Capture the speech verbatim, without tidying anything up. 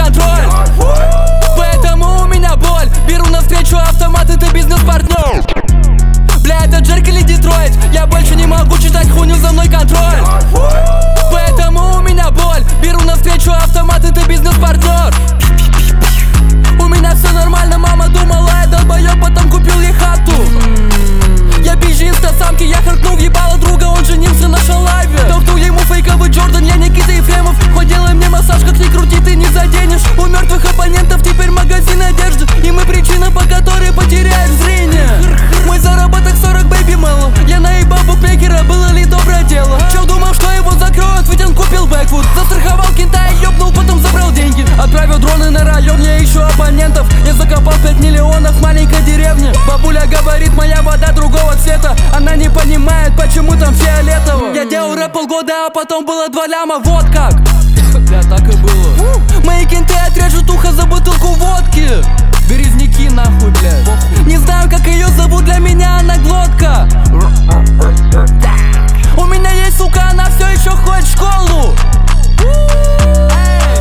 контроль. Поэтому у меня боль. Беру навстречу автомат, это бизнес-партнер. Бля, это Джерк или Детройт? Я больше не могу читать хуйню, за мной контроль. Поэтому у меня боль. Беру навстречу автомат, это бизнес-партнер. У меня все нормально, мама думала, я долбоёб, потом купил ей хату. Я пизжи инстасамки, я харкнул, ебало друга, он женился на шалаве. Толкнул ему фейковый Джордан, я Никита Ефремов. Хоть делай мне массаж, как ни крути, ты не заденешь. У мертвых оппонентов теперь магазин одежды, и мы причина, по которой потеряем зрение. Мой заработок сорок бэйби мэллоу. Я наебал букмекера, было ли доброе дело? Чел думал, что его закроют, ведь он купил бэквуд. Застраховал кента и ёбнул, потом забрал деньги. Отправил дроны на район, я ищу оппонентов. Я закопал пять миллионов в маленькой деревне. Бабуля говорит, моя вода другого цвета. Она не понимает, почему там фиолетово. Я делал рэп полгода, а потом было два ляма, вот как. Бля, так и было.